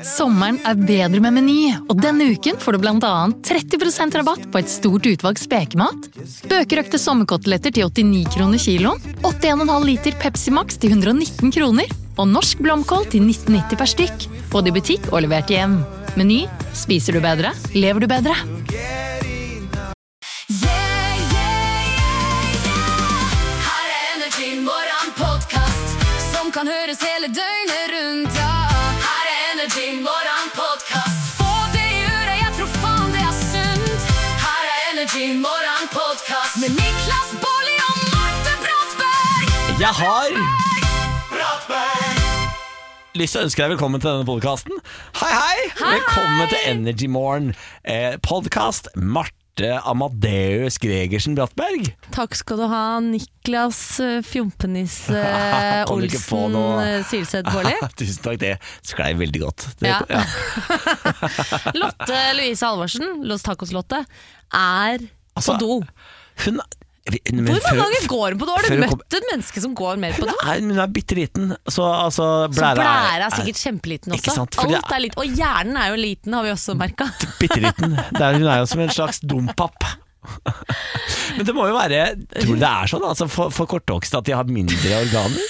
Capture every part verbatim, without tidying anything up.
Sommeren er bedre med Meny, og denne uken får du blant annet tretti prosent rabatt på et stort utvalg spekemat, bøkerøkte sommerkoteletter til åttini kroner kiloen, åttien komma fem liter Pepsi Max til hundre og nitten kroner, og norsk blomkål til nitten nitti per stykk, både i butikk og levert hjem. Meny, spiser du bedre, lever du bedre. Kan høres hele døgnet rundt, ja. Her er Energy Morgen Podcast. Få det i øret, jeg tror faen det er sunt. Her er Energy Morgen Podcast med Niklas Baarli og Marte Brattberg. Jeg har Brattberg lyst til å ønske deg velkommen til denne podcasten. Hei, hei! Hei, velkommen hei. til Energy Morgen eh, podcast. Marte Amadeus Gregersen Brattberg. Takk skal du ha, Niklas Fjompenis eh, Kan du ikke få Olsen noe- eh, Silseth Baarli. Tusen takk, det sklei veldig godt. Det, Ja. ja. Lotte Louise Halvorsen, Los Tacos Lotte, er Altså, på do. Hun, men Hvor før- mange ganger går hun på do? Har før du hun kom- møtt et menneske som går mer på do? Nei, hun er bitte liten. Så altså, Så blæra, blæra er sikkert kjempeliten Ikke også. sant, fordi Alt er litt, og hjernen er jo liten, har vi også merket. bitte liten. Det er, hun er jo som en slags dompapp. Men det må jo være, tror du det er sånn altså for, for kortvokste at de har mindre organer?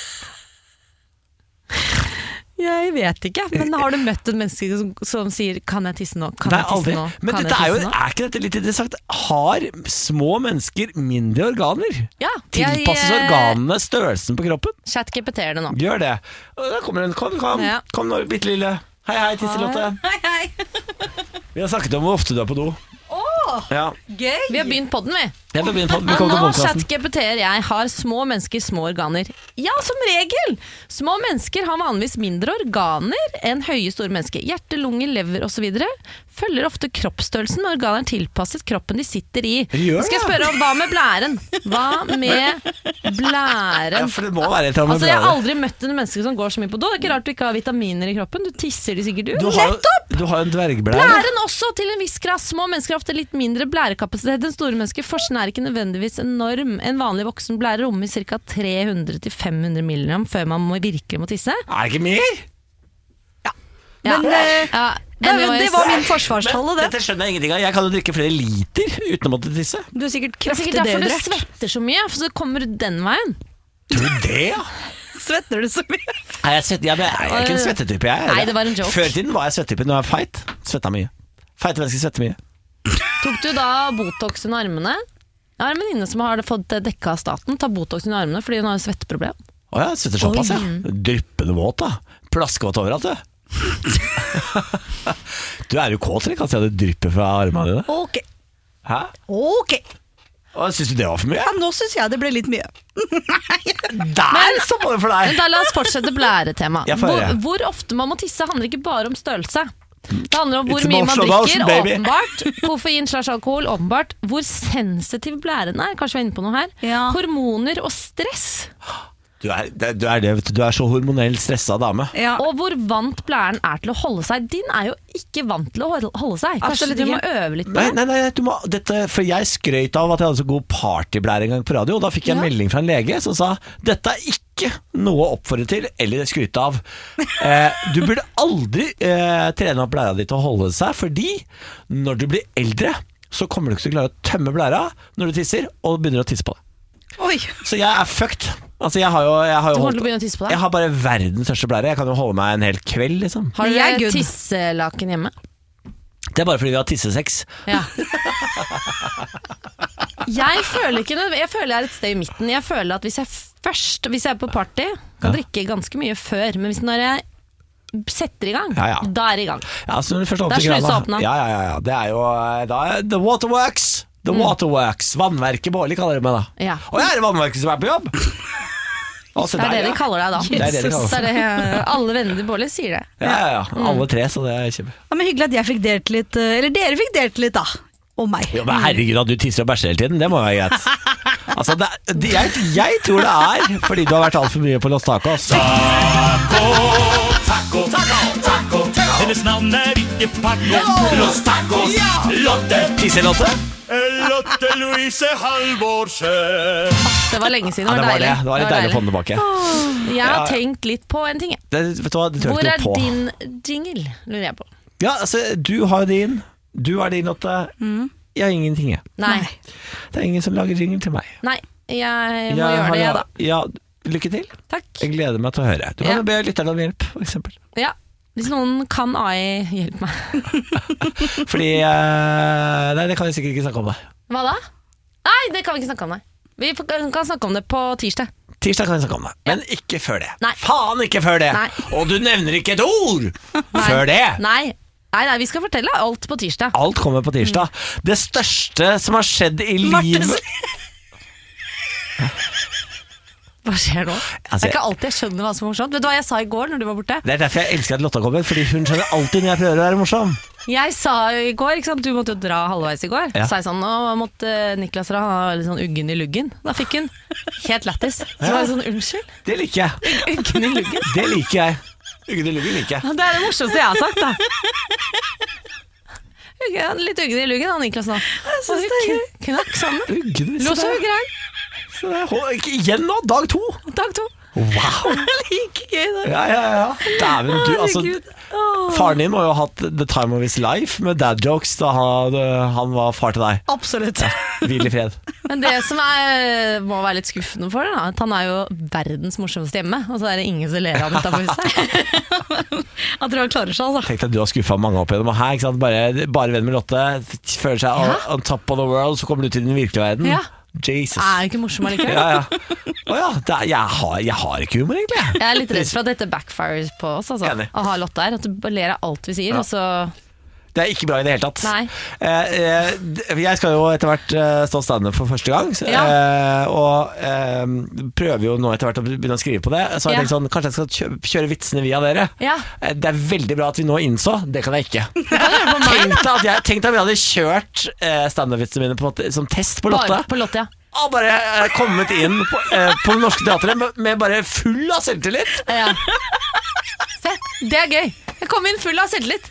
Jeg vet ikke, men har du møtt et menneske som, som sier, kan jeg tisse nå? Kan Nei, jeg tisse aldri. nå? Men Kan dette jeg er, jo, tisse nå? er ikke dette litt interessant? Har små mennesker mindre organer? Ja, Tilpasses jeg, eh, organene størrelsen på kroppen? ChatGPT-er det nå. Gjør det. Og der kommer en, kom, kom, Ja. kom nå, bitte lille. Hei, hei, Tisselotte. Hei, hei. Vi har snakket om hvor ofte du er på do. Ja. Gøy! Vi har begynt på den, vi. Jeg får begynne på, vi Og kommer til nå podcasten. ChatGPT-er jeg har små mennesker små organer. Ja, som regel! Små mennesker har vanligvis mindre organer enn høye store mennesker. Hjerte, lunger, lever osv. Følger ofte kroppsstørrelsen med organer tilpasset kroppen de sitter i. Gjør Nå skal jeg det? spørre om hva med blæren? Hva med Ja, blæren? for det må være et eller annet Altså, med jeg har blære. aldri møtt en menneske som går så mye på do. Det er ikke rart du ikke har vitaminer i kroppen. Du tisser de sikkert ut. Du har, jo- du har jo en dvergblære. Blæren også, til en viss grad. Små mennesker har ofte litt mindre blærekapasitet enn store mennesker. Forskjellen er ikke nødvendigvis enorm. En vanlig voksen blære rommer ca. tre hundre til fem hundre milligram før man må virkelig må tisse. Er det ikke mer? Men eh, Ja, det, anyways. det var min forsvarstale, det. Dette skjønner jeg ingenting av. Jeg kan jo drikke flere liter uten å måtte tisse. Du er sikkert Det er kraftig sikkert derfor du dehydrert. svetter så mye, for så kommer du den veien. Tror du det, ja? Svetter du så mye? Nei, jeg, svett, jeg, jeg, jeg er ikke en svettetype, jeg. Nei, det var en joke. Før i tiden var jeg svettetype, nå er jeg feit. Svetta mye. Feite mennesker svetter mye. Tok du da Botox under armene? Jeg har en venninne som har fått det dekka av staten. Ta Botox under armene fordi hun har svetteproblem. Å ja, svetter såpass, ja. Dryppende våt, da. Plaskevåt overalt, du. Du er jo kåt, eller kan si at det drypper fra armene dine. Ok, Hæ? ok. Og syns du det var for mye? Ja, nå synes jeg det ble litt mye. Der stoppa det for Men deg! da la oss fortsette blæretema. Jeg får Hvor, høre. hvor ofte man må tisse handler ikke bare om størrelse. Det handler om hvor It's mye man emotional drikker, motion, baby. åpenbart. Koffein slash alkohol, åpenbart. Hvor sensitiv blæren er, kanskje vi er inne på noe her. Ja. Hormoner og stress. Du er, det- du er det, vet du. Du er så hormonell stressa dame. Ja. Og hvor vant blæren er til å holde seg. Din er jo ikke vant til å holde- holde seg. Kanskje Absolutt du må ikke. øve litt på Nei, det. nei, nei du må, dette, for jeg skrøt av at jeg hadde så god partyblære en gang på radio, og da fikk jeg en Ja. melding fra en lege som sa dette er ikke noe å oppfordre til eller skryte av. Eh, du burde aldri eh, trene opp blæra di til å holde seg, fordi når du blir eldre, så kommer du ikke til å klare å tømme blæra når du tisser, og begynner å tisse på det. Oi, Så jeg er fucked. Altså, jeg har jo, jeg har jo Du kommer holdt, til å begynne å tisse på jeg deg. har bare verdens største blære. Jeg kan jo holde meg en hel kveld, liksom. Har Men jeg er du good. tisselaken hjemme? Det er bare fordi vi har tissesex. Ja. Jeg føler ikke noe, jeg føler jeg er et sted i midten. Jeg føler at hvis jeg først, hvis jeg er på party, kan Ja. drikke ganske mye før, men hvis når jeg setter i gang, Ja, ja. da er det i gang. Ja, så når du først Det er åpner krana- sluseåpna. Ja, ja, ja, ja. Det er jo eh, da er The Waterworks. The Waterworks. Vannverket Baarli kaller de meg da. Ja. Og jeg er det vannverket som er på jobb. Å, se Det er der, det de ja. kaller deg da. Det er det de kaller Så er det, alle venner til Baarli sier det. Ja, ja, ja. Alle tre, så det er kjempe. ja, men hyggelig at jeg fikk delt litt, eh, eller dere fikk delt litt da, om meg. Jo, men herregud, at du tisser og bæsjer hele tiden, det må være greit. Altså, det, er- det, jeg, jeg tror det er fordi du har vært altfor mye på Los Tacos. Taco, taco, taco, taco. Hennes navn er ikke tacos, los tacos, Lotte. Tisselotte? Lotte Louise Halvorsen. Det var lenge siden, Ja, det det var var det. deilig. Det var litt deilig å få den tilbake. Jeg har Ja. tenkt litt på en ting. Det, vet du hva, det tror Hvor jeg er ikke noe på. din jingle, lurer jeg på. Ja, altså, du har jo din. Du har din, Lotte. Jeg har ingenting, jeg. Nei, Det er ingen som lager jingle til meg. nei, jeg må Jeg gjøre har- det, jeg da. Ja, lykke til. Takk. Jeg gleder meg til å høre. Du kan Ja. jo be lytterne om hjelp, for eksempel. Ja. Hvis noen kan A I, hjelp meg. Fordi eh, Nei, det kan vi sikkert ikke snakke om det. Hva da? Nei, det kan vi ikke snakke om, nei. Vi får- kan snakke om det på tirsdag. Tirsdag kan vi snakke om det, men ikke før det. Nei. Faen, ikke før det! Nei. Og du nevner ikke et ord Nei. før det! Nei. Nei, nei, vi skal fortelle alt på tirsdag. Alt kommer på tirsdag. Det største som har skjedd i livet Hva skjer nå? Altså, det er ikke alltid jeg skjønner hva som er morsomt. Vet du hva jeg sa i går når du var borte? Det er derfor jeg elsker at Lotta kommer, fordi hun skjønner alltid når jeg prøver å være morsom. Jeg sa i går, ikke sant? Du måtte jo dra halvveis i går. Ja. Så sa jeg sånn, nå måtte Niklas ha litt sånn uggen i luggen. Da fikk hun helt lættis. Så var jeg sånn, unnskyld? Det liker jeg. Uggen i luggen? Det liker jeg. Uggen i luggen liker jeg. Det er det morsomste jeg har sagt, da. Uggen, litt uggen i luggen, da, Niklas nå. Jeg synes det er gøy. Knakk sammen. Uggen, Lå så det- ugrein. så det er- Ikke igjen nå, dag to. Dag to. Wow. Like gøy det. Ja, ja, ja. Dæven, du, altså. Herregud. Åh. Faren din må jo ha hatt the time of his life med dad jokes da han, han var far til deg. Absolutt. Hvil i fred. Men det som er, må være litt skuffende for det, da, at han er jo verdens morsomste hjemme, og så er det ingen som ler av han utenfor huset. Jeg tror han klarer seg, altså. Tenk deg at du har skuffa mange opp igjennom. Og her, ikke sant? Bare, bare venn med Lotte, føler seg on, on top of the world, så kommer du til den virkelige verden. Ja. Jesus. Er jo ikke morsom allikevel. Ja, ja. Å ja, det er, jeg, har, jeg har ikke humor, egentlig. Jeg er litt redd for at dette backfires på oss, altså. Enig. Å ha Lotte her, at du bare ler av alt vi sier, Ja. og så Det er ikke bra i det hele tatt. Nei. Eh, eh, d- jeg skal jo etter hvert eh, stå standup for første gang, så, Ja. eh, og eh, prøver jo nå etter hvert å begynne å skrive på det. Så har jeg Ja. tenkt sånn, kanskje jeg skal kjø kjøre vitsene via dere. Ja. Eh, det er veldig bra at vi nå innså, det kan jeg ikke. Kan du gjøre på meg, Tenk deg at, jeg, tenk deg at vi hadde kjørt eh, standup-vitsene mine på, som test på Lotte. Bare på Lotte, ja. Og bare eh, kommet inn på, eh, på Det Norske Teatret med, med bare full av selvtillit. ja. Se, det er gøy. Jeg kom inn full av selvtillit.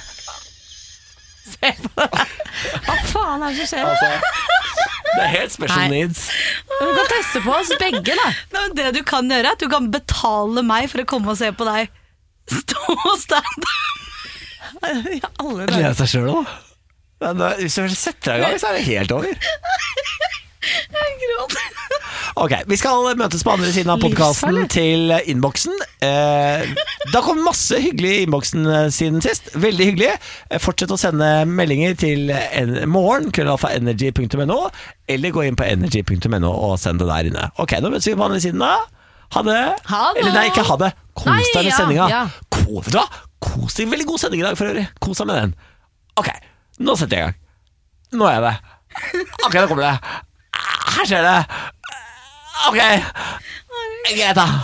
Se på det. Hva faen er det som skjer? Altså, det er helt special Nei. needs. Du kan teste på oss begge, da. Nei, men det du kan gjøre, er at du kan betale meg for å komme og se på deg stå og stand. Ja, alle dager. Gleder seg sjøl òg. Hvis du setter deg i gang, så er det helt over. Jeg gråter. Ok, Vi skal møtes på andre siden av podkasten Livsfarlig. til innboksen. Eh, det har kommet masse hyggelig i innboksen eh, siden sist. Veldig hyggelig. Eh, Fortsett å sende meldinger til en morgen, krøllalfa energy punktum no, eller gå inn på energy punktum no og send det der inne. Ok, nå møtes vi på andre siden da. Ha det. Ha det. Eller nei, ikke ha det. Kos Nei, deg med ja, sendinga. ja. Ko, vet du hva? Kos deg. Veldig god sending i dag for øvrig. Kos deg med den. Ok, nå setter jeg i gang. Nå er jeg det. Ok, nå kommer det. Her skjer det. Ok, greit da.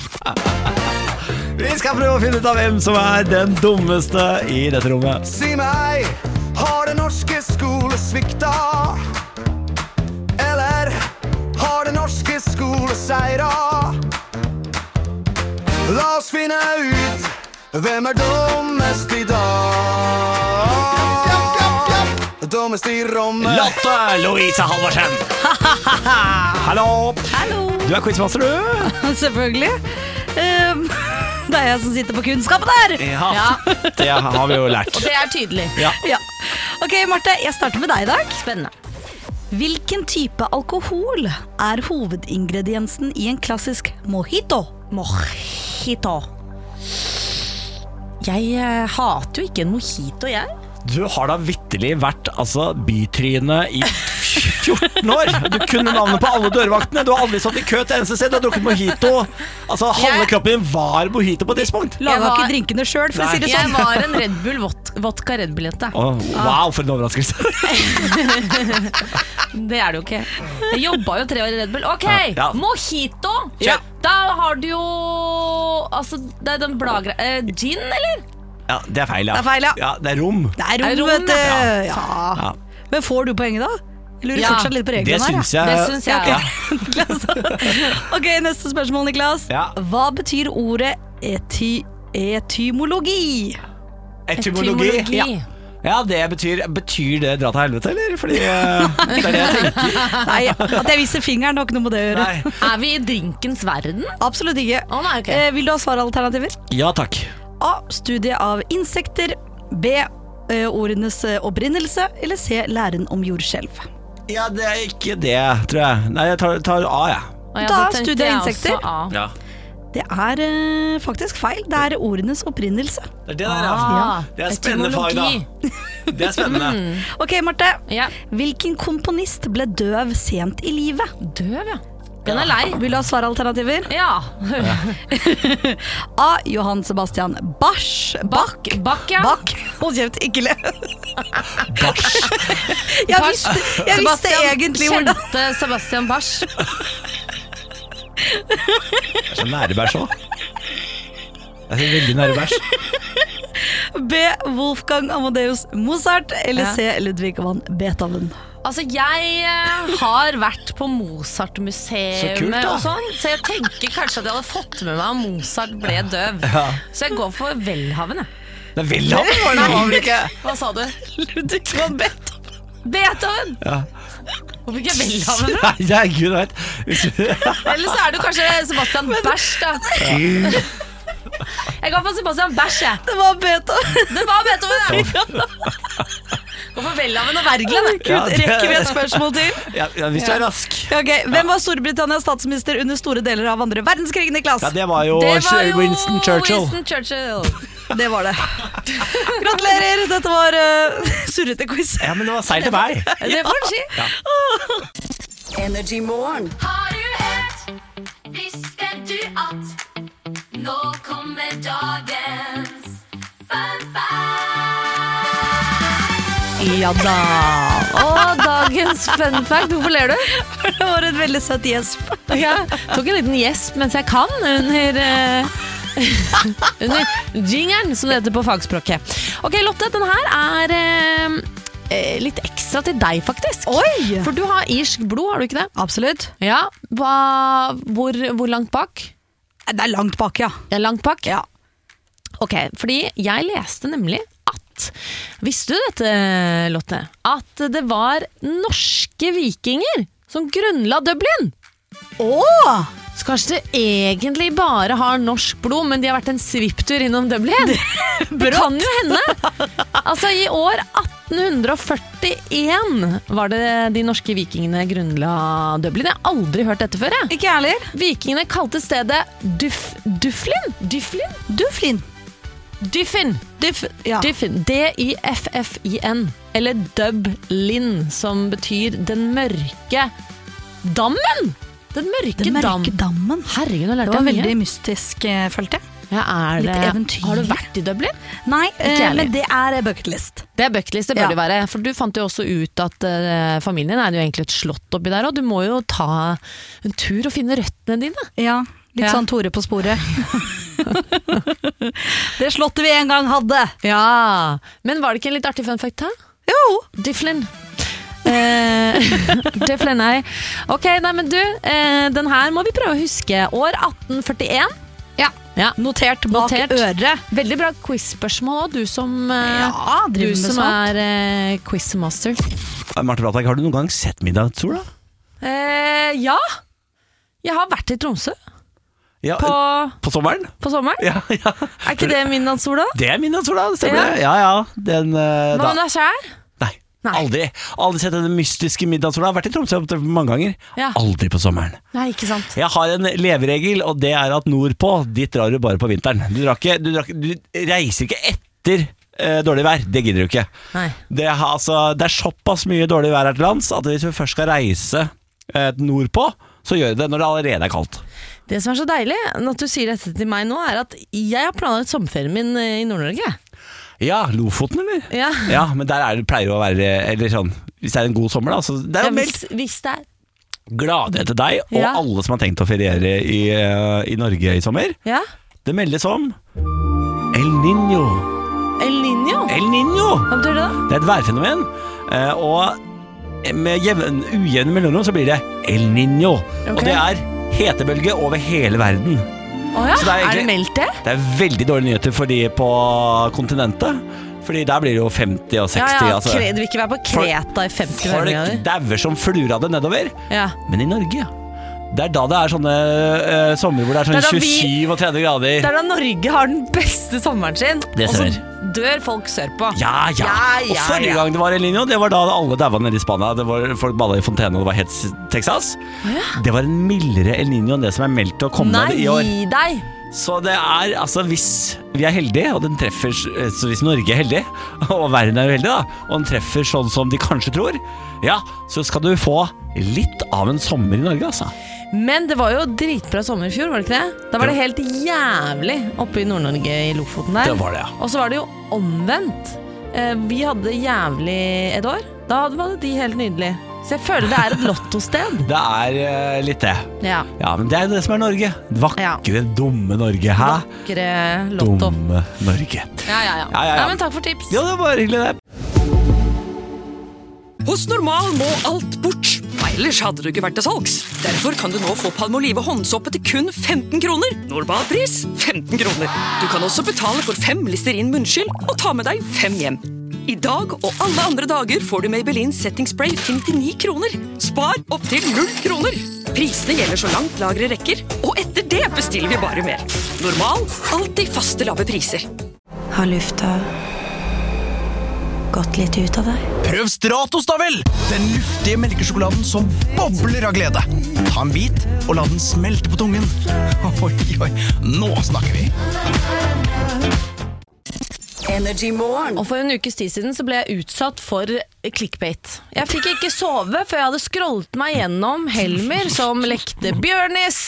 Vi skal prøve å finne ut av hvem som er den dummeste i dette rommet. Si meg, har det norske skole svikta? Eller har det norske skole seira? La oss finne ut hvem er dummest i dag. Dummest i rommet. Lotte Louise Halvorsen. Hallo. Hallo. Du er quizmaster, du. Selvfølgelig. Um, det er jeg som sitter på kunnskapen her. Ja, det har vi jo lært. Og det er tydelig. Ja. Ja. Ok, Marte, jeg starter med deg i dag. Spennende. Hvilken type alkohol er hovedingrediensen i en klassisk mojito? Mojito. Jeg eh, hater jo ikke en mojito, jeg. Du har da vitterlig vært altså, bytryne i fjorten år. Du kunne navnet på alle dørvaktene. Du har aldri stått i kø til eneste sted. Du har drukket mojito. Altså, halve Jeg- kroppen din var mojito på et tidspunkt. Laga Jeg var- ikke drinkene sjøl, for å si det Jeg sånn. var en Red Bull vod vodka Red Bull-jente. Åh, wow, for en overraskelse. Det er det jo ikke. Jeg jobba jo tre år i Red Bull. Ok, Ja. mojito. Ja. Da har du jo Altså, det er den bladgreia eh, Gin, eller? Ja, det er feil, ja. Det er feil, ja. ja det er rom. Det er Er det rom, rom, vet du. ja? Ja. Ja. Men får du poenget, da? Jeg lurer Ja. fortsatt litt på Det reglene her. syns jeg. Det syns jeg. Ja. Niklas. Ok, neste spørsmål, Niklas. Ja. Hva betyr ordet ety etymologi? Etymologi. Etymologi. Ja. Ja, det betyr Betyr det dra til helvete, eller? Fordi uh, det er det jeg tenker. Nei, at jeg viser fingeren har ikke noe med det å gjøre. Nei. Er vi i drinkens verden? Absolutt ikke. Å nei, ok. eh, Vil du ha svaralternativer? Ja, takk. A. Studie av insekter. B. eh, Ordenes eh, opprinnelse. Eller C. Læren om jordskjelv. Ja, det er ikke det, tror jeg. Nei, jeg tar, tar A, jeg. Å, ja, Da det tenkte studier jeg insekter. også, A. Ja. Det er eh, faktisk feil. Det er ordenes opprinnelse. Det er det der, ja. Ah, Det er spennende fag, da. etymologi. Det er spennende. Ok, Marte. Ja. Hvilken komponist ble døv sent i livet? Døv, ja. Den er lei. Vil du ha svaralternativer? Ja. A. Johann Sebastian Bach. Bach. Bach, ja. Bach. Hold kjeft, ikke le. Bach. Jeg visste, jeg visste egentlig hvordan Kjente Sebastian Bach. Det er så nære bæsj òg. Det er så veldig nære bæsj. B. Wolfgang Amadeus Mozart. Eller Ja. C. Ludvig van Beethoven. Altså, jeg eh, har vært på Mozart-museet Så kult, da. og sånn, så jeg tenker kanskje at jeg hadde fått med meg om Mozart ble døv. Så jeg går for Welhaven, jeg. Det er Welhaven, var det var vel ikke? Hva sa du? Ludvig van Beethoven. Beethoven! Ja. Hvorfor ikke Welhaven, da? Nei, det er gud vet. Eller så er det kanskje Sebastian Bach, da. Jeg går for Sebastian Bach, jeg. Det var Beethoven. Det var Beethoven, ja. Gå for Welhaven og Wergeland. Ja, det- Rekker vi et spørsmål til? Ja, ja, hvis du er rask. Ok, Hvem var Storbritannias statsminister under store deler av andre verdenskrig, Niklas? Ja, det var jo, Det var jo Winston Churchill. Winston Churchill. Det var det. Gratulerer, dette var uh, surrete quiz. Ja, men det var seier til meg. Det får du si. Energy Morgen. Har du hørt? Visste du at nå kommer dagens fun fact? Ja da. Og dagens fun fact, hvorfor ler du? Det var en veldig søt gjesp. Jeg tok en liten gjesp mens jeg kan under uh, under jingeren, som det heter på fagspråket. Ok, Lotte, den her er uh, litt ekstra til deg, faktisk. Oi! For du har irsk blod, har du ikke det? Absolutt. Ja. Hva, hvor, hvor langt bak? Det er langt bak, ja. Ja, langt bak? Ja. Ok, fordi jeg leste nemlig at, visste du dette, Lotte, at det var norske vikinger som grunnla Dublin? Åh! Så kanskje det egentlig bare har norsk blod, men de har vært en svipptur innom Dublin. Det kan jo hende. Altså i år atten førtien var det de norske vikingene grunnla Dublin. Jeg har aldri hørt dette før, jeg. Ikke ærlig. Vikingene kalte stedet Duf, Duflin? Duflin? Duflin. Dyffin. Duff, ja. Dyffin. D I F F I N. Eller Dublin, som betyr den mørke dammen. Den mørke, Den dam. mørke dammen. Herregud, nå Det lærte var jeg veldig mye. mystisk, eh, følte jeg. Ja, er litt det, eventyrlig. har du vært i Dublin? Nei, Ikke eh, ærlig. men det er bucketlist. Det er bucketlist, det bør Ja. det være. For du fant jo også ut at uh, familien din er jo egentlig et slott oppi der, og du må jo ta en tur og finne røttene dine. Ja, litt Ja. sånn Tore på sporet. Det slottet vi en gang hadde. Ja, men var det ikke en litt artig fun fact, da? Jo. Dyflin. Eh, Dyflin, nei. Ok, nei, men du, eh, den her må vi prøve å huske. År atten førtien. Ja. Ja. Notert bak Notert. øret. Veldig bra quiz-spørsmål også, du som, eh, Ja, du driver med som sånt. er eh, quizmaster. Marte Brattag, har du noen gang sett Middagssol, da? Eh, ja, jeg har vært i Tromsø Ja, på, på sommeren? på sommeren. Ja, ja. Er ikke det midnattssol da? Det er Middagssol, da. Det stemmer det. Ja, ja. Den, eh, Hva da. med deg selv? Nei, Nei. aldri. Aldri sett den mystiske middagssola. Jeg har vært i Tromsø opptil mange ganger. Ja. Aldri på sommeren. Nei, ikke sant. Jeg har en leveregel, og det er at nordpå, dit drar du bare på vinteren. Du, drar ikke, du, drar, ikke- du reiser ikke etter eh, dårlig vær. Det gidder du ikke. Nei. Det, er, altså, det er såpass mye dårlig vær her til lands at hvis vi først skal reise eh, nordpå, så gjør vi det når det allerede er kaldt. Det som er så deilig, at du sier dette til meg nå, er at jeg har planlagt sommerferien min eh, i Nord-Norge. Ja, Lofoten, eller? Ja. Ja, men der er det pleier det å være Eller sånn, hvis det er en god sommer, da. Så det er Ja, jo meldt hvis, hvis det er. gladere til deg og Ja. alle som har tenkt å feriere i, eh, i Norge i sommer. Ja. Det meldes om El Niño. El Niño. El Niño! Hva betyr det da? Det er et værfenomen, eh, og med jevn, ujevne mellomrom så blir det El Niño. Ok. Og det er hetebølge over hele verden. Å ja, Så det er er, egentlig- det meldt det? Det er veldig dårlige nyheter for de på kontinentet. Fordi der blir det jo femti og seksti. Ja, ja, altså. Kre- Du vil ikke være på Kreta i femti Folk grader? dauer som fluer av det nedover. Ja. Men i Norge, det er da det er sånne uh, sommer hvor det er sånn Det er da vi- tjuesyv og tretti grader. Det er da Norge har den beste sommeren sin, Det og så stemmer. dør folk sørpå. Ja, ja. Ja, ja, Og forrige ja. gang det var El Niño, det var da alle daua nede i Spania. Det var Folk bada i fontene, og det var helt Texas. Det var en mildere El Niño enn det som er meldt å komme Nei, i år. gi deg! Så det er, altså hvis vi er heldige, og den treffer, så hvis Norge er heldig, og verden er uheldig da, og den treffer sånn som de kanskje tror, ja, så skal du få litt av en sommer i Norge, altså. Men det var jo dritbra sommer i fjor, var det ikke det? Da var det helt jævlig oppe i Nord-Norge i Lofoten der. Det var det, ja. Og så var det jo omvendt. Eh, Vi hadde jævlig et år. Da var det de helt nydelig. Så jeg føler det er et lottosted. Det er eh, litt det. Ja. Ja, men det er jo det som er Norge. Vakre, dumme Norge, hæ? Vakre lotto. Dumme Norge. Ja, ja, ja. Ja, ja, ja. Nei, men takk for tips. Ja, det var hyggelig det. Hos Normal må alt bort. Ellers hadde du ikke vært til salgs. Derfor kan du nå få Palmolive håndsåpe til kun femten kroner. Normalpris femten kroner. Du kan også betale for fem Listerin munnskyld og ta med deg fem hjem. I dag og alle andre dager får du Maybelline Setting Spray til nittini kroner. Spar opp til null kroner. Prisene gjelder så langt lageret rekker, og etter det bestiller vi bare mer. Normal, alltid faste lave priser. Har lufta gått litt ut av deg? Prøv Stratos da vel! Den luftige melkesjokoladen som bobler av glede. Ta en bit og la den smelte på tungen. Oi, oi, nå snakker vi. Energy Morgen. Og for en ukes tid siden så ble jeg utsatt for clickbait. Jeg fikk ikke sove før jeg hadde scrollet meg gjennom Helmer som lekte Bjørnis,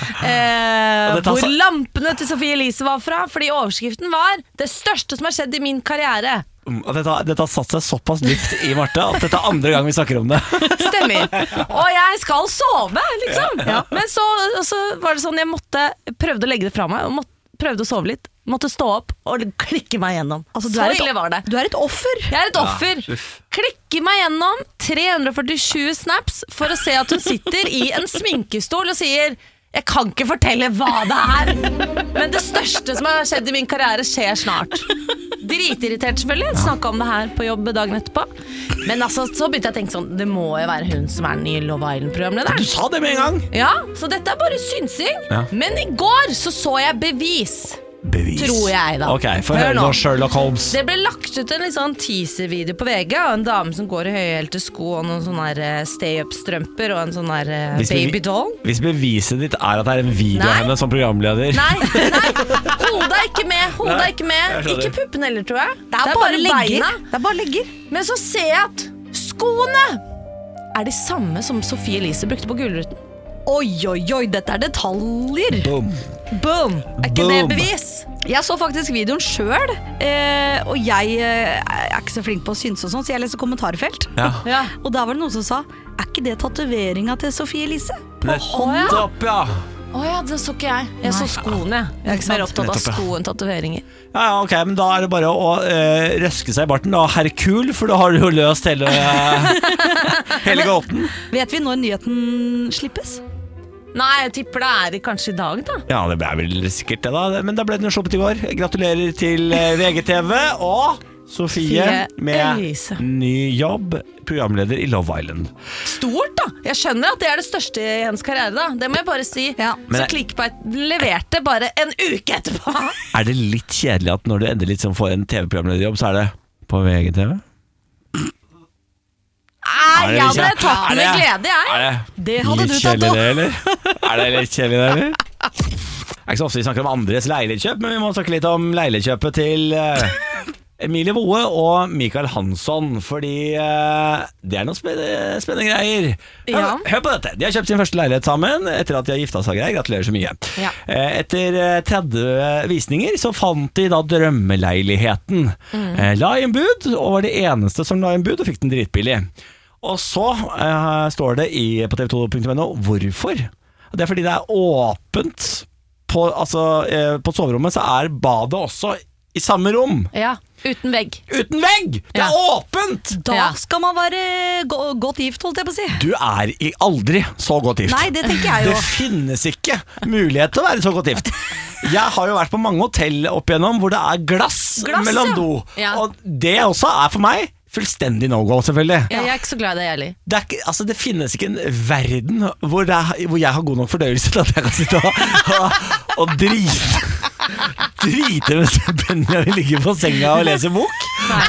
eh, Og dette har hvor sa- lampene til Sofie Elise var fra, fordi overskriften var det største som har skjedd i min karriere. Mm, og Dette, dette har satt seg såpass dypt i Marte at dette er andre gang vi snakker om det. Stemmer. Og jeg skal sove, liksom. Ja. Men så, så var det sånn, jeg måtte prøvde å legge det fra meg, og måtte, prøvde å sove litt. Måtte stå opp og klikke meg gjennom. Altså, du så er et- ille var det. Du er et offer. Jeg er et offer. Klikker meg gjennom tre hundre førtisju snaps for å se at hun sitter i en sminkestol og sier jeg kan ikke fortelle hva det er, men det største som har skjedd i min karriere skjer snart. Dritirritert selvfølgelig, snakket om det her på jobb dagen etterpå. Men altså, så begynte jeg å tenke sånn, det må jo være hun som er den nye Love Island-programlederen. Du sa det med en gang. Ja, så dette er bare synsing. Ja. Men i går så så jeg bevis. Bevis. Tror jeg da. Ok, få Hør høre nå. nå, Sherlock Holmes. Det ble lagt ut en litt sånn teaser-video på V G av en dame som går i høyhælte sko og noen sånne her stay-up-strømper og en sånn her eh, Hvis bevi- babydoll. Hvis beviset ditt er at det er en video Nei. av henne som programleder. Nei, nei, hodet er ikke med, hodet Nei, er ikke med. jeg skjønner. Ikke puppen heller, tror jeg. Det er, bare legger. beina. Det er bare legger. Men så ser jeg at skoene er de samme som Sofie Elise brukte på Gullruten. Oi, oi, oi, dette er detaljer. Boom. Boom! Er ikke Boom. det bevis? Jeg så faktisk videoen sjøl, eh, og jeg eh, er ikke så flink på å synse og sånn, så jeg leser kommentarfelt. Ja. Ja. Og da var det noen som sa, er ikke det tatoveringa til Sofie Elise? Nettopp, ja. Å ja, det så ikke jeg. Jeg så skoene. Jeg er ikke mer opptatt av Nettopp, ja. sko enn tatoveringer. Ja, ja, ok, men da er det bare å eh, røske seg i barten da. Herkul, for da har du jo løst hele, hele gåten. Vet vi når nyheten slippes? Nei, jeg tipper det er kanskje i dag, da. Ja, det ble vel sikkert det da. Men da ble den jo shoppet i går. Gratulerer til eh, V G T V og Sofie Sofie med Elise. ny jobb, programleder i Love Island. Stort, da. Jeg skjønner at det er det største i hennes karriere, da. Det må jeg bare si. Ja. Men Så jeg- Clickbait leverte bare en uke etterpå. Er det litt kjedelig at når du endelig liksom får en T V-programlederjobb, så er det på V G T V? Nei, det jeg litt hadde kjedelig? tatt Er den med det- glede, jeg. Er det, Det hadde litt du tatt kjedelig opp. det, eller? Er det litt kjedelig det, eller? Det er ikke så ofte vi snakker om andres leilighetskjøp, men vi må snakke litt om leilighetskjøpet til eh, Emilie Woe og Mikael Hansson, fordi eh, det er noen spennende, spennende greier. Hør, Ja. hør på dette. De har kjøpt sin første leilighet sammen etter at de har gifta seg. Greier. Gratulerer så mye. Ja. Eh, Etter eh, tretti visninger så fant de da drømmeleiligheten. Mm. Eh, La inn bud, og var det eneste som la inn bud, og fikk den dritbillig. Og så eh, står det i, på tv to punktum no hvorfor. Det er fordi det er åpent på, altså, eh, på soverommet, så er badet også i samme rom. Ja, uten vegg. Uten vegg! Det er Ja. åpent! Da Ja. skal man være go godt gift, holdt jeg på å si. Du er i aldri så godt gift. Nei, det tenker jeg jo. Det finnes ikke mulighet til å være så godt gift. Jeg har jo vært på mange hotell opp igjennom hvor det er glass, Glass, mellom ja. do. Ja. Og det også er for meg fullstendig no-go, selvfølgelig. Ja, jeg er ikke så glad i det heller. Det, er ikke, altså det finnes ikke en verden hvor, det er, hvor jeg har god nok fordøyelse til at jeg kan sitte og, og, og drite Drite mens Benjamin ligger på senga og leser bok. Nei.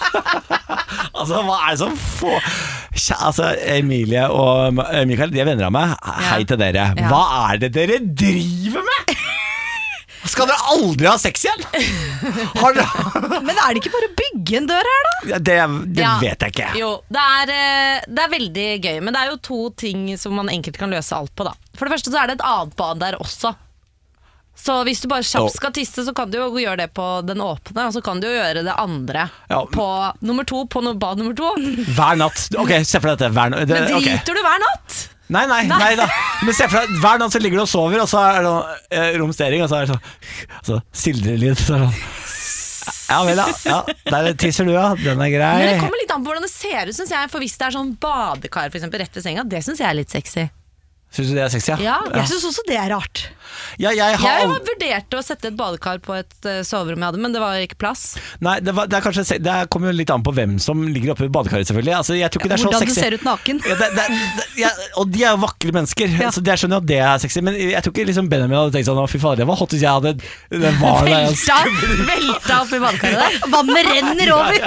Altså, hva er det som får Kjæ- Altså, Emilie og Mikael, de er venner av meg. Hei til dere. Ja. Hva er det dere driver med? Skal dere aldri ha sex igjen? Har dere Men er det ikke bare å bygge en dør her, da? Ja, Det, det Ja. vet jeg ikke. Jo, det er, eh, det er veldig gøy, men det er jo to ting som man enkelt kan løse alt på, da. For det første så er det et annet bad der også. Så hvis du bare Oh. kjapt skal tisse, så kan du jo gjøre det på den åpne, og så kan du jo gjøre det andre Ja. på nummer to, på no- bad nummer to. Hver natt. Ok, se for deg dette. Hver, det, Men ok. driter du hver natt? Nei, nei, nei da. Men se for deg, hver natt så ligger du og sover, og så er det noe, eh, romstering, og så er det sånn altså, sildrelyd. Så er det sånn Ja vel, ja. ja. Der tisser du, ja. Den er grei. Men det kommer litt an på hvordan det ser ut, synes jeg. For hvis det er sånn badekar for eksempel, rett ved senga, det synes jeg er litt sexy. Syns du det er sexy? Ja. Ja, Jeg syns også det er rart. Ja, jeg har Jeg aldri vurderte å sette et badekar på et uh, soverom jeg hadde, men det var ikke plass. Nei, det, var, det, er kanskje, se- det kommer jo litt an på hvem som ligger oppe i badekaret, selvfølgelig. Altså, jeg tror ikke det er så Hvordan du sexy. ser ut naken. Ja, det, det, det, ja, og de er jo vakre mennesker, Ja. så jeg skjønner jo at det er sexy. Men jeg tror ikke liksom Benjamin hadde tenkt sånn å fy fader, det var hot hvis jeg hadde den varen der. Velta, velta opp i badekaret der. Vannet renner over!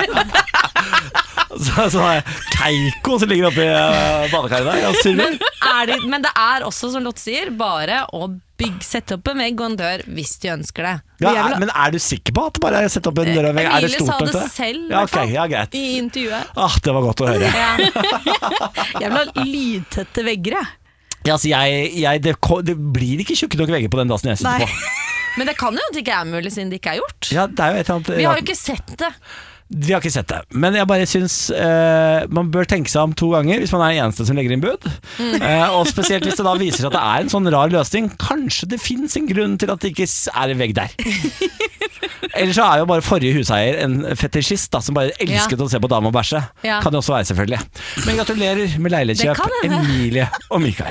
Så, så har jeg Keiko som ligger oppi uh, badekaret der og surrer. Er det, men det er også, som Lotte sier, bare å bygge, sette opp en vegg og en dør hvis du ønsker det. Ja, er, men er du sikker på at det bare er sett opp en dør og vegg? Er det Emilie stort sa nok det til det? selv, i Ja, hvert ok, fall, ja, greit. i intervjuet. Ah, det var godt å høre. Ja. Jeg vil ha lydtette vegger, jeg. Ja, altså, jeg, jeg, det, ko- det blir ikke tjukke nok vegger på den dassen jeg sitter Nei. på. Men det kan jo at det ikke er mulig siden det ikke er gjort. Ja, det er jo et eller annet Vi har jo ikke sett det. Vi har ikke sett det, men jeg bare syns eh, man bør tenke seg om to ganger hvis man er den eneste som legger inn bud. Mm. Eh, og spesielt hvis det da viser seg at det er en sånn rar løsning. Kanskje det finnes en grunn til at det ikke s- er en vegg der. Eller så er jo bare forrige huseier en fetisjist da, som bare elsket Ja. å se på dame og bæsje. Ja. Kan det også være, selvfølgelig. Men gratulerer med leilighetskjøp, Det kan hende. Emilie og Mikael.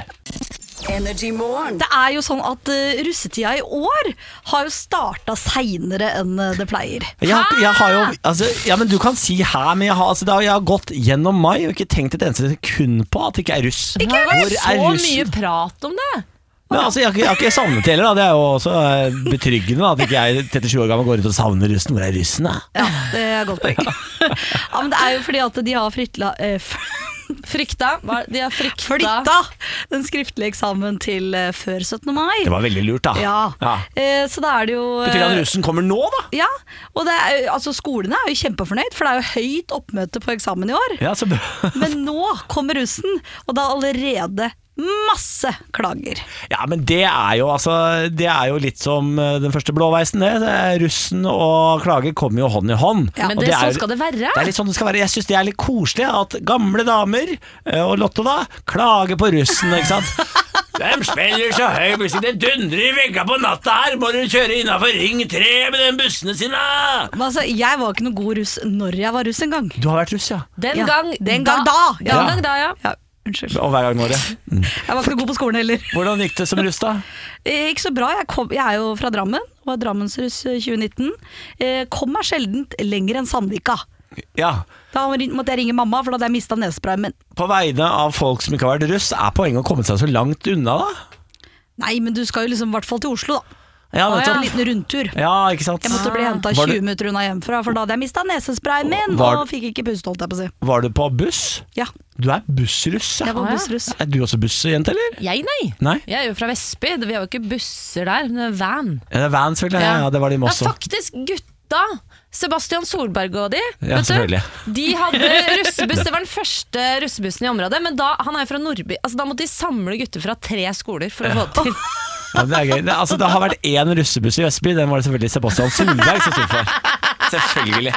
Det er jo sånn at uh, russetida i år har jo starta seinere enn uh, det pleier. Jeg, har- jeg har jo, altså, ja, men du kan si her, men jeg har, altså, da, jeg har gått gjennom mai og ikke tenkt et eneste sekund på at det ikke er russ. Det har Hvor vært er så russen? mye prat om det. Men altså, jeg, har ikke- jeg har ikke savnet det heller, da. Det er jo også eh, betryggende da, at ikke jeg trettisju år gammel går ut og savner russen. Hvor er russen, da? Ja, det er et godt poeng. Ja, men det er jo fordi at de har flytla, eh, f- Frykta. Hva- De har frykta. flytta den skriftlige eksamen til eh, før syttende mai. Det var veldig lurt, da. Ja, Ja. Eh, så da er det jo eh, Betyr det at russen kommer nå, da? Ja, og det er, jo- altså skolene er jo kjempefornøyd, for det er jo høyt oppmøte på eksamen i år. Ja, så bra. Men nå kommer russen, og det er allerede masse klager. Ja, men det er jo altså Det er jo litt som eh, den første blåveisen, det. det er russen og klager kommer jo hånd i hånd. Ja, men Og det, er så jo- skal det være. Det er litt sånn det skal være. Jeg syns det er litt koselig at gamle damer, eh, og Lotte da, klager på russen, ikke sant? De spiller så høy musikk, det dundrer i vegga på natta her. Må du kjøre innenfor ring tre med den bussene sine? Men altså, jeg var ikke noe god russ når jeg var russ en gang. Du har vært russ, ja. Den Ja, gang den gang da. Den Ja. gang da, ja. Ja, unnskyld. Og hver gang nå, det. Jeg var ikke noe god på skolen heller. Hvordan gikk det som russ, da? Eh, Ikke så bra. Jeg, kom, jeg er jo fra Drammen, var Drammensruss eh, tjue nitten. Eh, Kom meg sjelden lenger enn Sandvika. Ja. Da måtte jeg ringe mamma, for da hadde jeg mista nesesprayen min. På vegne av folk som ikke har vært russ, er poenget å komme seg så langt unna, da? Nei, men du skal jo liksom i hvert fall til Oslo, da. Ja, En nettopp. liten rundtur. Ja, ikke sant. Jeg måtte bli henta Var du- tjue minutter unna hjemmefra, for da hadde jeg mista nesesprayen min Var- og fikk ikke puste, holdt jeg på å si. Var du på buss? Ja, Du er bussruss, ja. jeg var Ah, ja. bussruss. Er du også bussjente, eller? Jeg, nei. Nei? Jeg er jo fra Vestby. Vi har jo ikke busser der, men det er van. Ja, det er van, selvfølgelig. Ja, ja, det var de Det er også. faktisk gutta. Sebastian Solberg og de. Ja, vet du? selvfølgelig. De hadde russebuss. Det var den første russebussen i området. Men da, han er jo fra Nordby. Altså, da måtte de samle gutter fra tre skoler for å få det til. Ja, det er gøy. Det, altså, det har vært én russebuss i Vestby. Den var det selvfølgelig Sebastian Solberg som sto for. Selvfølgelig.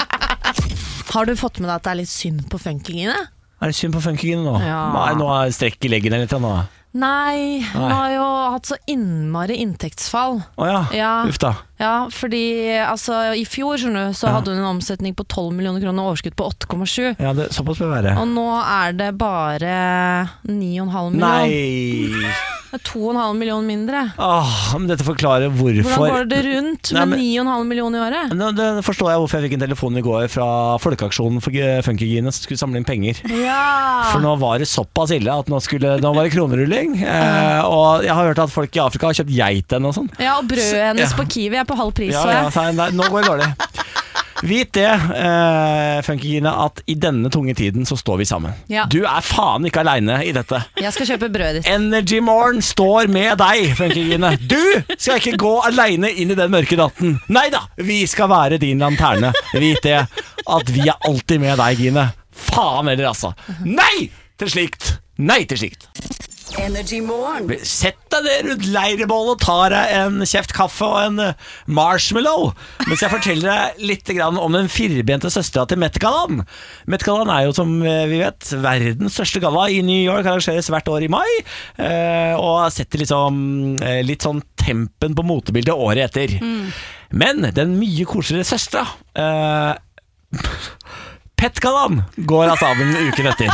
Har du fått med deg at det er litt synd på funkingene? Er det synd på funkingen nå? Ja. Nei, nå er strekk i leggen eller noe. Nei, hun har jo hatt så innmari inntektsfall. Åja, ja. Uff da. Ja, fordi altså, i fjor skjønner du, så Ja. hadde hun en omsetning på tolv millioner kroner og overskudd på åtte komma sju. Ja, det, såpass bør det være. Og nå er det bare ni komma fem millioner. Nei. Det er to komma fem millioner mindre. Åh, men dette forklarer hvorfor. Hvordan går det rundt Nei, med men- ni komma fem millioner i året? Nå, det forstår jeg hvorfor jeg fikk en telefon i går fra Folkeaksjonen for Funkygine som skulle samle inn penger. Ja. For nå var det såpass ille at nå, skulle, nå var det kronerulling. Eh, og jeg har hørt at folk i Afrika har kjøpt geiten og sånn. Ja, og brødet hennes Ja. på Kiwi er på halv pris, Ja, så ja, jeg. så, nei, nå går det dårlig. Vit det, eh, Funkygine, at i denne tunge tiden så står vi sammen. Ja. Du er faen ikke alene i dette. Jeg skal kjøpe brødet ditt. Energy Morgen står med deg, Funkygine. Du skal ikke gå alene inn i den mørke natten. Nei da, vi skal være din lanterne. Vit det, at vi er alltid med deg, Gine. Faen eller altså. Nei til slikt. Nei til slikt. Energy Morgen. Sett deg ned rundt leirebålet og ta deg en kjeft kaffe og en eh, marshmallow mens jeg forteller deg litt grann om den firbente søstera til Met-gallaen. Met-gallaen er jo, som eh, vi vet, verdens største galla i New York, arrangeres hvert år i mai, eh, og setter liksom eh, litt sånn tempen på motebildet året etter. Men den mye koseligere søstera eh, Pet-gallaen går av stabelen uken etter.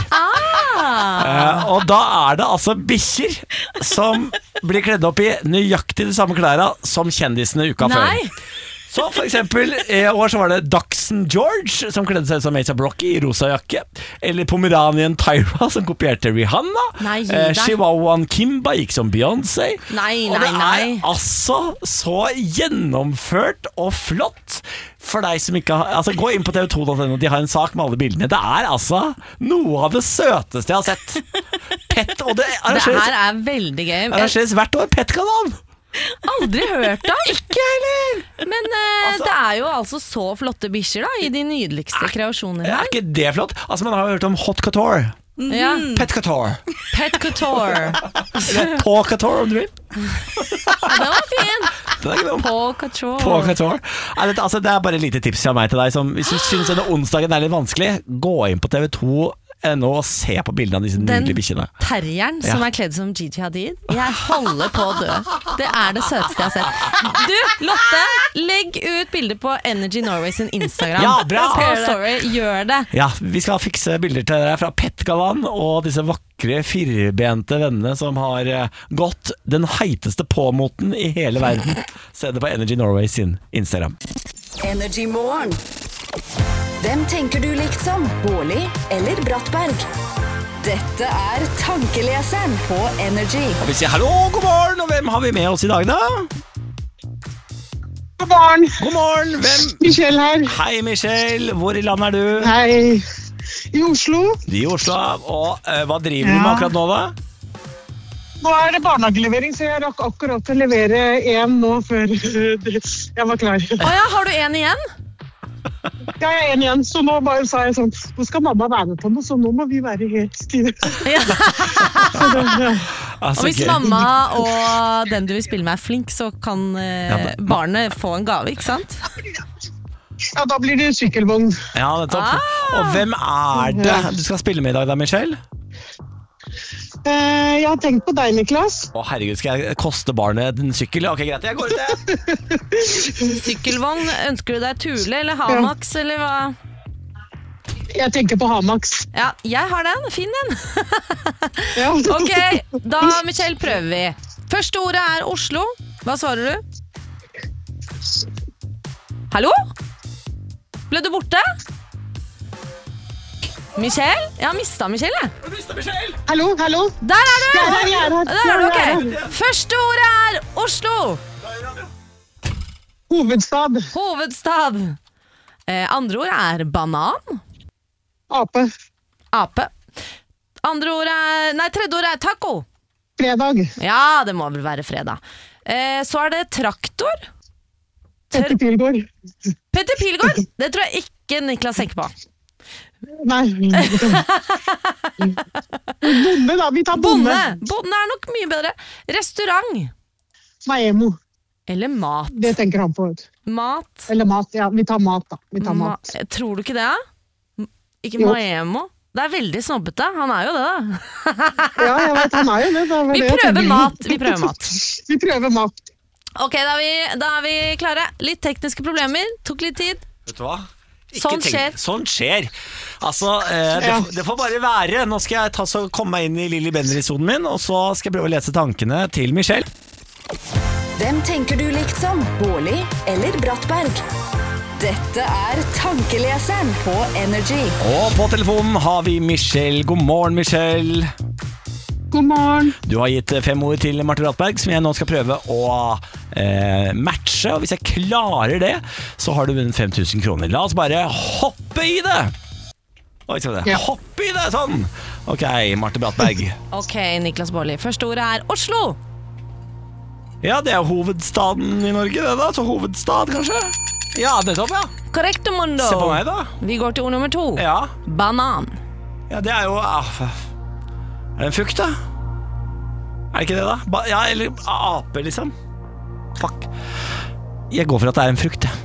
Uh, og da er det altså bikkjer som blir kledd opp i nøyaktig de samme klærne som kjendisene uka Nei. før. Så for eksempel, i år så var det Dachshund George som kledde seg ut som A$AP Rocky i rosa jakke. Eller Pomeranian Tyra som kopierte Rihanna. Nei, gi Eh, deg. Chihuahuaen Kimba gikk som Beyoncé. Nei, Og nei, det nei. er altså så gjennomført og flott. For deg som ikke har altså, gå inn på T V to punkt no, de har en sak med alle bildene. Det er altså noe av det søteste jeg har sett. Pet, og det Det arrangeres, her er veldig gøy. Jeg har arrangeres hvert år. Pet-kanalen. aldri hørt om. Ikke heller. Men eh, Altså- det er jo altså så flotte bikkjer da, i de nydeligste kreasjoner Er her. ikke det flott? Altså, man har jo hørt om Hot Couture. Ja. Pet Couture. Pet couture. Eller Paw Couture, om du vil. Den var fin. Den er ikke dum. Paw couture. Paw Couture. Nei, det, altså, det er bare et lite tips fra meg til deg. Som, hvis du syns denne onsdagen er litt vanskelig, gå inn på T V to punkt no og se på bildene av disse Den nydelige bikkjene. terrieren som Ja. er kledd som Gigi Hadid. Jeg holder på å dø. Det er det søteste jeg har sett. Du, Lotte, legg ut bilder på Energy Norway sin Instagram. Ja, bra. På Story, gjør det. Ja, vi skal fikse bilder til dere fra Pet-gallaen og disse vakre firbente vennene som har eh, gått den heiteste påmoten i hele verden. Se det på Energy Norway sin Instagram. Energy Morgen. Hvem tenker du likt som? Bårli eller Brattberg? Dette er Tankeleseren på Energy. Og vi sier hallo, god morgen, og hvem har vi med oss i dag da? God morgen. God morgen, hvem? Michelle her. Hei Michelle, hvor i landet er du? Hei. I Oslo. I Oslo, og eh, hva driver du med Ja. akkurat nå da? Nå er det barnehagelevering, så jeg rakk akkurat å levere en nå før jeg var klar. Å ja, har du en igjen? Ja, jeg er en igjen, så nå bare sa jeg sånn, nå skal mamma være med på noe, så nå må vi være helt stille. Ja. Så det, ja. Altså, Og hvis gøy. mamma og den du vil spille med er flink, så kan eh, Ja, men- barnet få en gave, ikke sant? Ja, da blir det sykkelvogn. Ja, nettopp. Ah. Og hvem er det du skal spille med i dag da, Michelle? Eh, jeg har tenkt på deg, Niklas. Å herregud, skal jeg koste barnet en sykkel? Ok, greit, jeg går ut det. Sykkelvogn, ønsker du deg Thule eller Hamax, eller hva? Jeg tenker på Hamax. Ja, jeg har den, finn den. Ja. Ok, da Michelle prøver vi. Første ordet er Oslo. Hva svarer du? Hallo? Ble du borte? Michelle? Jeg har mistet Michelle, jeg. Hallo, hallo. Der er du! Jeg er her, jeg er her. Der er du, Jeg er ok. Første ordet er Oslo. Hovedstad. Hovedstad. Eh, andre ordet er banan. Ape. Ape. Andre ordet er, nei, tredje ordet er taco. Fredag. Ja, det må vel være fredag. Eh, så er det traktor. Petter Pilgaard. Petter Pilgaard. Det tror jeg ikke Niklas tenker på. Nei. Bonde, da. Vi tar bonde. Bonde. Bonde er nok mye bedre. Restaurant. Maemo. Eller mat. Det tenker han på. vet du. Mat. Eller mat. Ja, vi tar mat, da. Vi tar Ma mat. tror du ikke det? M- Ikke Jo. Maemo? Det er veldig snobbete, han er jo det da. Ja, jeg vet, han er jo det. det, vi, det prøver mat, vi prøver mat. Vi prøver mat. Ok, da er, vi, da er vi klare. Litt tekniske problemer, tok litt tid. Vet du hva? Ikke sånn tenk, skjer. Sånn skjer. Altså, eh, det, Ja. det får bare være. Nå skal jeg ta så komme meg inn i Lilly Bendriss-sonen min, og så skal jeg prøve å lese tankene til Michelle. Hvem tenker du likt som? Bårli eller Brattberg? Dette er Tankeleseren på Energy. Og på telefonen har vi Michelle. God morgen, Michelle. God morgen. Du har gitt fem ord til Marte Brattberg, som jeg nå skal prøve å eh, matche. Og hvis jeg klarer det, så har du vunnet fem tusen kroner. La oss bare hoppe i det! Oi, skal vi det? Ja. Hoppe i det, sånn! Ok, Marte Brattberg. Ok, Niklas Baarli. Første ordet er Oslo. Ja, det er hovedstaden i Norge, det da. Så hovedstad, kanskje? Ja, nettopp, ja. Correcto mundo. Se på meg, da. Vi går til ord nummer to. Ja. Banan. Ja, det er jo ah, Er det en frukt, da? Er det ikke det, da? Ba, ja, eller ape, liksom. Fuck. Jeg går for at det er en frukt, jeg.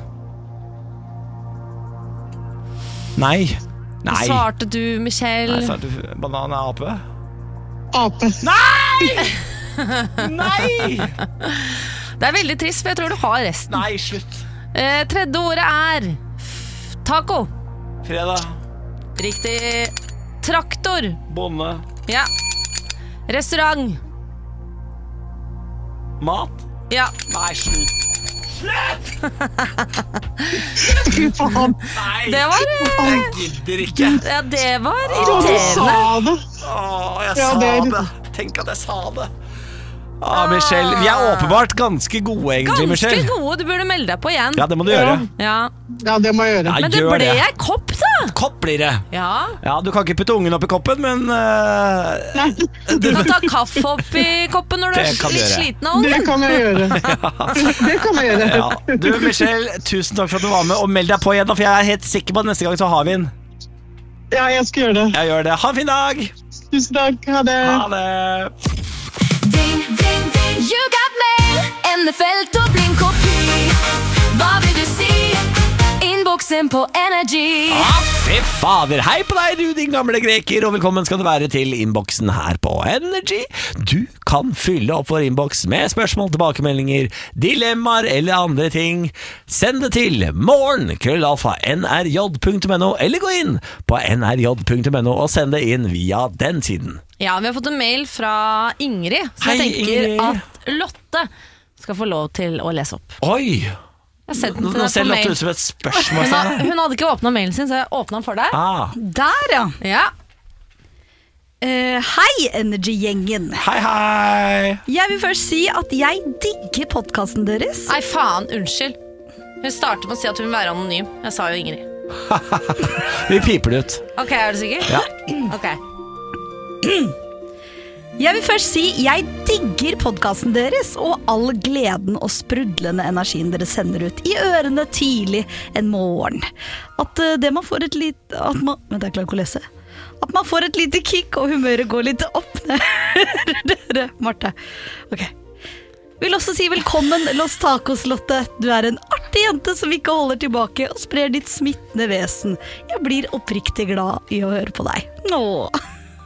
Nei. Nei. Svarte du, Michelle? Nei, svarte du banan er ape? Ape. Nei! Nei! Det er veldig trist, for jeg tror du har resten. Nei, slutt. Eh, tredje ordet er f- taco. Fredag. Riktig. Traktor. Bonde. Ja. Restaurant. Mat. Ja. Nei, slutt. Fy faen. Nei. Det var eh, Jeg gidder ikke. Ja, det var Ja, du irriterende. sa det. Åh, jeg Ja, sa det er- det. Tenk at jeg sa det. Ah, Michelle, vi er åpenbart ganske gode, egentlig, Ganske Michelle. gode, du burde melde deg på igjen. Ja, det må du gjøre. Ja. Ja, det må jeg gjøre. Ja, Men det gjør ble det. jeg kopp, da. Kopp blir det. Ja. Ja, du kan ikke putte ungen opp i koppen, men uh, Du kan ta kaffe opp i koppen når du Det er kan du litt gjøre. sliten av Det ungen. kan jeg gjøre. Det kan jeg gjøre. ja. Du, Michelle, tusen takk for at du var med, og meld deg på igjen, da, for jeg er helt sikker på at neste gang så har vi den. Ja, jeg skal gjøre det. Jeg gjør det. Ha en fin dag. Tusen takk. Ha det. Ha det. Ding, ding, ding. You got mail, N F L Dublin-kopi. Hva vil du si? Innboksen på Energy. Ah, fy fader, hei på deg, du din gamle greker, og velkommen skal du være til innboksen her på Energy. Du kan fylle opp vår innboks med spørsmål, tilbakemeldinger, dilemmaer eller andre ting. Send det til morgen, krøllalfa, nrj punktum no, eller gå inn på nrj punktum no og send det inn via den siden. Ja, vi har fått en mail fra Ingrid, så Hei, jeg tenker Ingrid. at Lotte skal få lov til å lese opp. Oi, Jeg har sendt den nå, til nå deg ser på Lotte mail. ut som et spørsmål. Hun, har, hun hadde ikke åpnet mailen sin, så jeg åpnet den for deg. Ah, Der, ja. Ja. Eh, hei, Energy-gjengen. hei, hei. Jeg vil først si at jeg digger podkasten deres. Nei, faen, unnskyld. Hun startet med å si at hun vil være anonym. Jeg sa jo Ingrid. Vi piper det ut. Ok, er du sikker? Ja. Ok. Jeg vil først si jeg digger podkasten deres og all gleden og sprudlende energien dere sender ut i ørene tidlig en morgen. At eh, det man får et lite at man, Vent, jeg klarer ikke å lese. At man får et lite kick og humøret går litt opp. Hører dere, Marte? Ok. Vil også si velkommen, Los Tacos, Lotte. Du er en artig jente som ikke holder tilbake og sprer ditt smittende vesen. Jeg blir oppriktig glad i å høre på deg. Åh.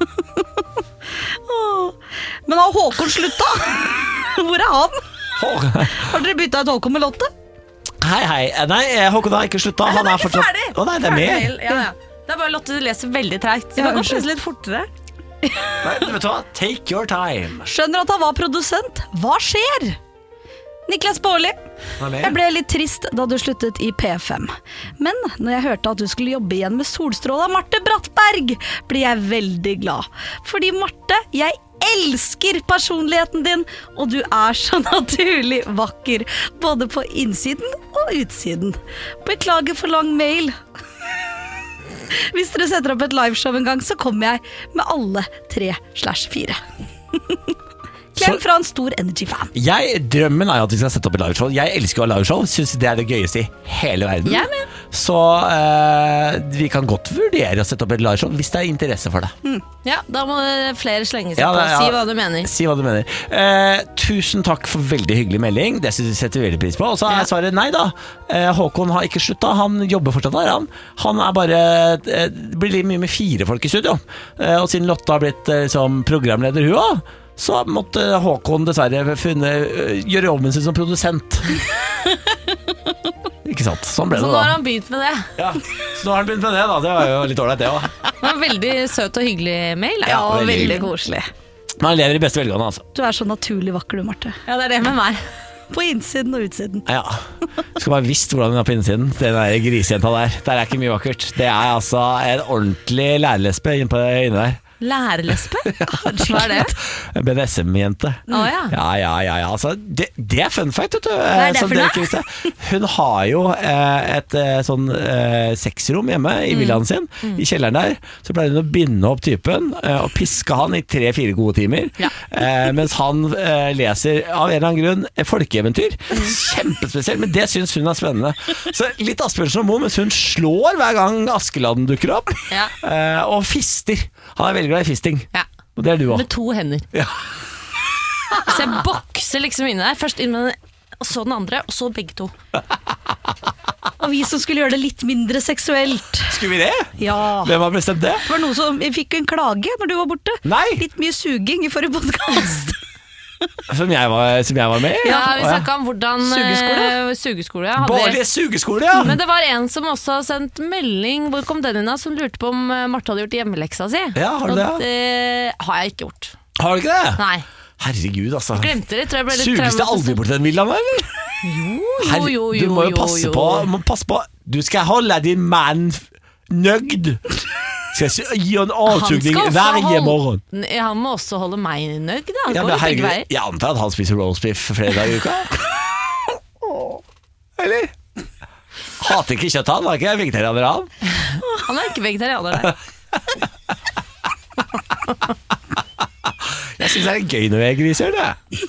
Åh. Men har Håkon slutta? Hvor er han? Har dere bytta ut Håkon med Lotte? Hei, hei. Nei, Håkon har ikke slutta. Han er fortsatt... ferdig. Å nei, det er Ferdig med. mail. Ja, ja. Det er bare Lotte du leser veldig tregt. Du Ja, kan godt unnskyld. lese litt fortere. Nei, vet du hva? Take your time. Skjønner at han var produsent. Hva skjer? Niklas Baarli, Hva er med? jeg ble litt trist da du sluttet i P fem. Men når jeg hørte at du skulle jobbe igjen med Solstråla Marte Brattberg, ble jeg veldig glad. Fordi Marte, jeg elsker personligheten din, og du er så naturlig vakker, både på innsiden og utsiden. Beklager for lang mail. Hvis dere setter opp et liveshow en gang, så kommer jeg med alle tre slash fire. Klem fra en stor Energy-fan. Jeg, drømmen er jo at vi skal sette opp et liveshow. Jeg elsker å ha liveshow. Synes det er det gøyeste i hele verden. Jeg er med. Så eh, vi kan godt vurdere å sette opp et liveshow hvis det er interesse for det. Mm. Ja, da må flere slenge seg Ja, på. det- ja. Si hva du mener. Si hva du mener. Eh, tusen takk for veldig hyggelig melding. Det synes vi setter vi veldig pris på. Og så er Ja. svaret nei da. Eh, Håkon har ikke slutta. Han jobber fortsatt der. Han, han er bare eh, Det blir litt mye med fire folk i studio. Eh, og siden Lotte har blitt eh, som programleder hun også, så måtte Håkon dessverre funne, eh, gjøre jobben sin som produsent. Ikke sant? Sånn ble Så det nå har da. han begynt med det. Ja. Så nå har han begynt med det, da. Det var jo litt ålreit, det òg. Det var en veldig søt og hyggelig mail. Ja, Og veldig veldig hyggelig. koselig. Men han lever i beste velgående, altså. Du er så naturlig vakker du, Marte. Ja, det er det med meg. På innsiden og utsiden. Ja. Skal bare visst hvordan hun er på innsiden. Den der grisejenta der. Der er ikke mye vakkert. Det er altså en ordentlig lærlesbe inne på inne der. Lærlesbe? Hva er det? En B D S M-jente. Å ja. Ja, ja, ja, ja. Altså, det, det er fun fact, vet du. Hva er det som for dere noe? ikke visste. Hun har jo eh, et eh, sånn eh, sexrom hjemme i Mm. villaen sin. I kjelleren der. Så pleier hun å binde opp typen eh, og piske han i tre-fire gode timer. Ja. Eh, mens han eh, leser av en eller annen grunn et folkeeventyr. Mm. Kjempespesielt, men det syns hun er spennende. Så litt Asbjørnsen og Moe, mens hun slår hver gang Askeladden dukker opp. Ja. Eh, og fister. Han er veldig glad i fisting. Ja. Og det er du òg. Med to hender. Ja. Så jeg bokser liksom inn der. Først inn med den, og så den andre, og så begge to. Og vi som skulle gjøre det litt mindre seksuelt. Skulle vi det? Ja. Hvem har bestemt det? Det var noe som, vi fikk en klage når du var borte. Nei. Litt mye suging i forrige podcast. Som jeg var, som jeg var med i? Ja, Vi Å, snakka om hvordan Sugeskole? eh, Sugeskole ja, hadde Bårlig vi. sugeskole, ja! Men det var en som også har sendt melding. Hvor kom den inn da? Som lurte på om eh, Marte hadde gjort hjemmeleksa si. Ja, har du Og det? det har jeg ikke gjort. Har du ikke det? Nei. Herregud, altså. Glemte det. Tror jeg ble litt Suges det traumatisert. aldri bort den villaen, eller? Jo, jo, du jo, må jo jo, passe jo. på, må passe på. Du skal holde din mann f- nøgd. Skal jeg si- gi en Han avsugning skal også hver holde- morgen. Nei, Han må også holde meg nøgd, da. Det Ja, går men jo begge herregud, veier. jeg antar at han spiser roastbiff flere dager i uka. Eller? Hater ikke kjøtt, han. Har ikke vegetarianer, han. Han er ikke vegetarianer der. Jeg syns det er gøy når vi er griser, det.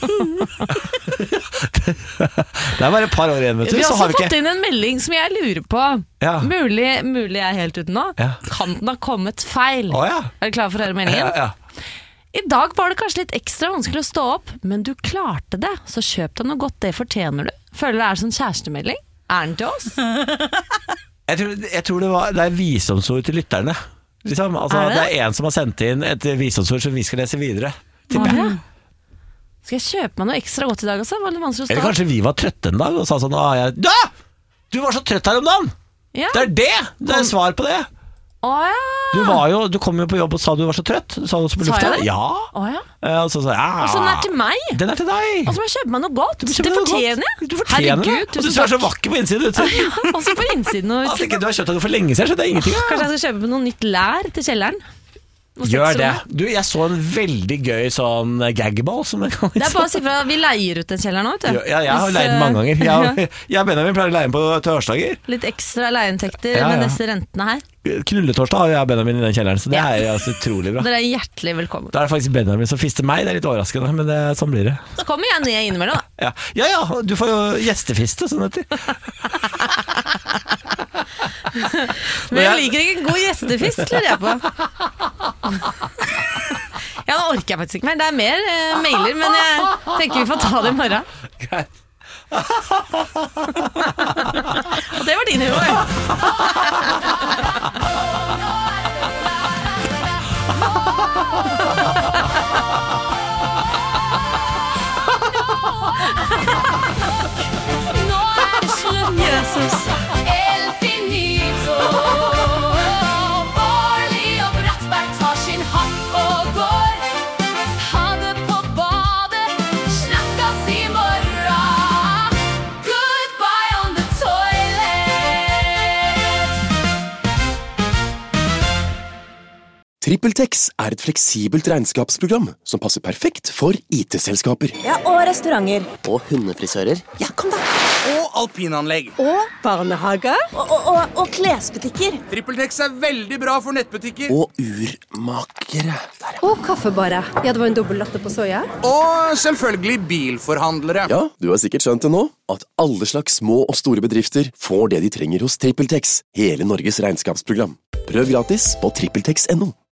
Det er bare et par år igjen, vet du. Vi har Så også har vi fått ikke inn en melding som jeg lurer på. Ja. Mulig, mulig jeg er helt ute nå. Ja. Kan den ha kommet feil? Å ja. Er du klar for å høre meldingen? Ja, ja. I dag var det kanskje litt ekstra vanskelig å stå opp, men du klarte det, så kjøp deg noe godt, det fortjener du. Føler det er sånn kjærestemelding? Er den til oss? Jeg tror, jeg tror det, var, det er visdomsord til lytterne. Liksom. Altså, Er det? det er en som har sendt inn et visdomsord som vi skal lese videre. Å, Tipper jeg. ja. Skal jeg kjøpe meg noe ekstra godt i dag også? Det var litt vanskelig å Eller stå opp. kanskje vi var trøtte en dag og sa sånn «Å, jeg, Da! Du var så trøtt her om dagen! Ja. Det er det! Det er svar på det! Å ja! Du, var jo, du kom jo på jobb og sa du var så trøtt. Du sa det også på Sa lufta. jeg det? Ja. Å ja. Eh, Og så sa jeg ja. Og så den er til meg! Den er til deg! Og så må jeg kjøpe meg noe godt. Du Det kjøper noe fortjener godt. jeg. Du fortjener det. Herregud, Og du tusen er så takk. vakker på innsiden. vet du. Ja, også på innsiden og At utsiden. ikke du har kjøpt det for lenge siden, så det er ingenting. Ja. Kanskje jeg skal kjøpe noe nytt lær til kjelleren? Og Gjør det. sexrommet. Du, jeg så en veldig gøy sånn gagball, som det kalles. Det er bare å si fra. Vi leier ut den kjelleren nå, vet du. Ja, jeg har Hvis, leid den mange ganger. Jeg, jeg og Benjamin pleier å leie den på torsdager. Litt ekstra leieinntekter Ja, ja. med disse rentene her. Knulletorsdag har jeg og Benjamin i den kjelleren, så det Ja. er altså utrolig bra. Dere er hjertelig velkommen. Da er det faktisk Benjamin som fister meg, det er litt overraskende, men det, sånn blir det. Så kommer jeg ned innimellom, da. Ja. ja ja, du får jo gjestefiste, sånn heter det. Men jeg liker ikke en god gjestefist, lurer jeg på. Ja, nå orker jeg faktisk ikke mer. Det er mer eh, mailer, men jeg tenker vi får ta det i morgen. Greit. Og det var din humor. Nå er det slutt. Jesus. El finito. Barley og Brattberg tar sin hatt og går. Ha det på badet, snakkes i morgen. Goodbye on the toilet. TrippelTex er et fleksibelt regnskapsprogram som passer perfekt for I T-selskaper. Ja, og restauranter. Og hundefrisører. Ja, kom da. Og alpinanlegg. Og barnehager. Og, og, og, og klesbutikker. TrippelTex er veldig bra for nettbutikker. Og urmakere. Og kaffebarer. Ja, det var en dobbelt latte på soya. Og selvfølgelig bilforhandlere. Ja, du har sikkert skjønt det nå, at alle slags små og store bedrifter får det de trenger hos TrippelTex, hele Norges regnskapsprogram. Prøv gratis på trippeltex punktum no.